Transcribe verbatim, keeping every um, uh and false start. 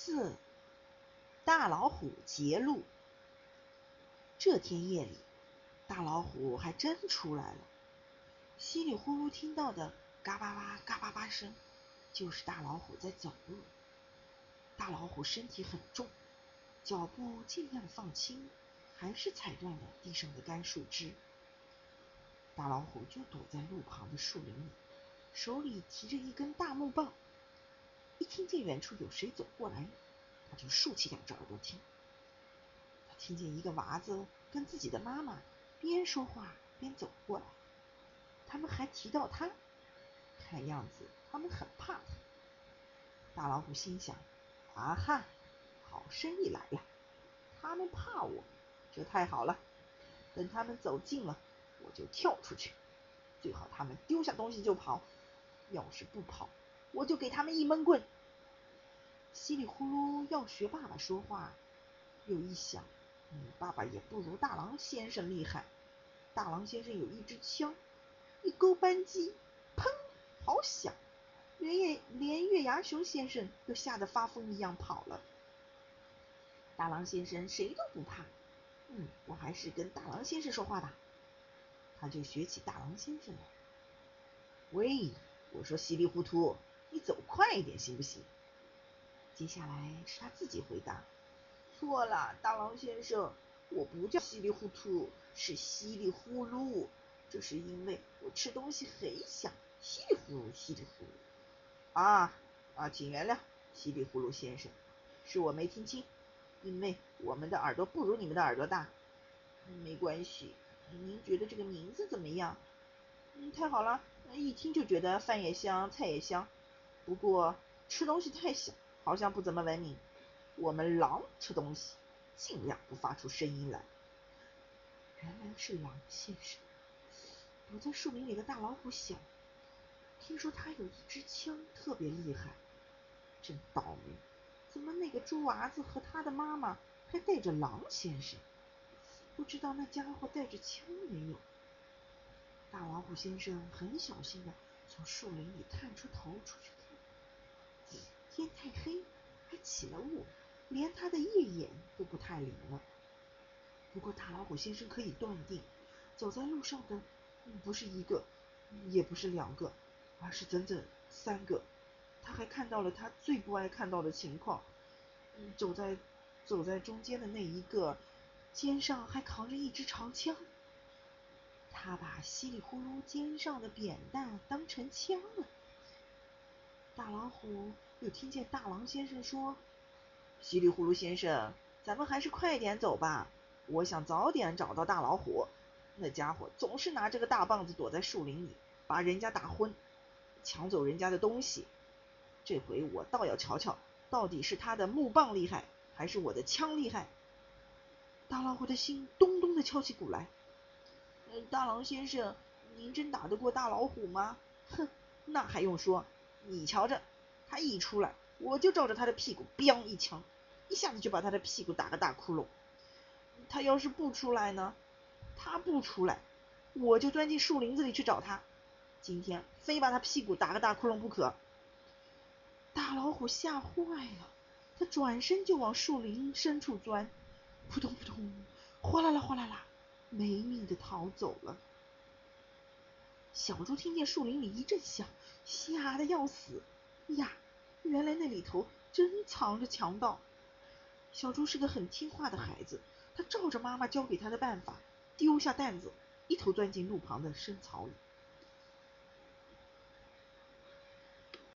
四，大老虎劫路。这天夜里，大老虎还真出来了。稀里呼噜听到的嘎巴巴嘎巴巴声，就是大老虎在走路。大老虎身体很重，脚步尽量放轻，还是踩断了地上的干树枝。大老虎就躲在路旁的树林里，手里提着一根大木棒。一听见远处有谁走过来，他就竖起两只耳朵听。他听见一个娃子跟自己的妈妈边说话边走过来，他们还提到他，看样子他们很怕他。大老虎心想：啊哈，好生意来了，他们怕我，这太好了。等他们走近了，我就跳出去，最好他们丢下东西就跑，要是不跑，我就给他们一闷棍。稀里呼噜要学爸爸说话，又一想，嗯，爸爸也不如大狼先生厉害。大狼先生有一支枪，一钩扳机，砰，好响，连月连月牙熊先生都吓得发疯一样跑了。大狼先生谁都不怕，嗯，我还是跟大狼先生说话吧。他就学起大狼先生来。喂，我说稀里糊涂，你走快一点行不行？接下来是他自己回答：错了，大狼先生，我不叫稀里糊涂，是稀里呼噜。这是因为我吃东西很响，稀里呼噜稀里呼噜。啊啊，请原谅，稀里呼噜先生，是我没听清，因为我们的耳朵不如你们的耳朵大。没关系，您觉得这个名字怎么样？嗯，太好了，一听就觉得饭也香，菜也香。不过吃东西太响，好像不怎么文明。我们狼吃东西尽量不发出声音来。原来是狼先生。躲在树林里的大老虎想，听说他有一支枪特别厉害，真倒霉，怎么那个猪娃子和他的妈妈还带着狼先生？不知道那家伙带着枪没有？大老虎先生很小心地从树林里探出头出去看，天太黑，还起了雾，连他的夜眼都不太灵了。不过大老虎先生可以断定，走在路上的不是一个，也不是两个，而是整整三个。他还看到了他最不爱看到的情况，走在走在中间的那一个，肩上还扛着一支长枪。他把稀里呼噜肩上的扁担当成枪了。大老虎又听见大狼先生说：稀里呼噜先生，咱们还是快点走吧，我想早点找到大老虎。那家伙总是拿着个大棒子躲在树林里，把人家打昏，抢走人家的东西。这回我倒要瞧瞧，到底是他的木棒厉害，还是我的枪厉害。大老虎的心咚咚地敲起鼓来。大狼先生，您真打得过大老虎吗？哼，那还用说，你瞧着，他一出来，我就照着他的屁股 biang 一枪，一下子就把他的屁股打个大窟窿。他要是不出来呢？他不出来，我就钻进树林子里去找他，今天非把他屁股打个大窟窿不可。大老虎吓坏了，他转身就往树林深处钻，扑通扑通，哗啦啦哗啦啦，没命的逃走了。小猪听见树林里一阵响，吓得要死呀！原来那里头真藏着强盗。小猪是个很听话的孩子，他照着妈妈教给他的办法，丢下担子，一头钻进路旁的深草里。